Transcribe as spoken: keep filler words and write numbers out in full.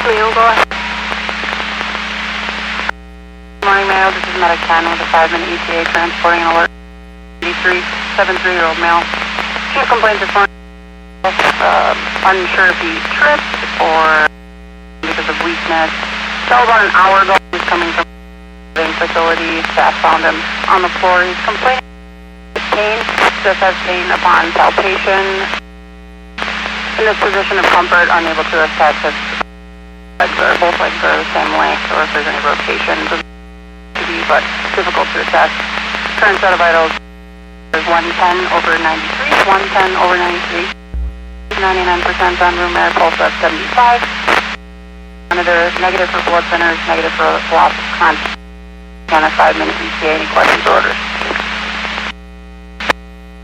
Mayo, go ahead. Good morning, Mayo. This is Medic ten with a five-minute E T A transporting an alert. eighty-three, seventy-three-year-old male. Chief complaint this morning. Uh, unsure if he tripped or because of weakness. So about an hour ago, he was coming from the facility. Staff found him on the floor. He's complaining of pain, just has pain upon palpation. In this position of comfort, unable to assess if legs are, both legs are the same length or if there's any rotation. But difficult to assess. Current set of vitals is one ten over ninety-three, one ten over ninety-three, ninety-nine percent on room air, pulse at seventy-five. Monitor negative for blood thinners, negative for loss of consciousness. On a five-minute E T A, any questions or orders?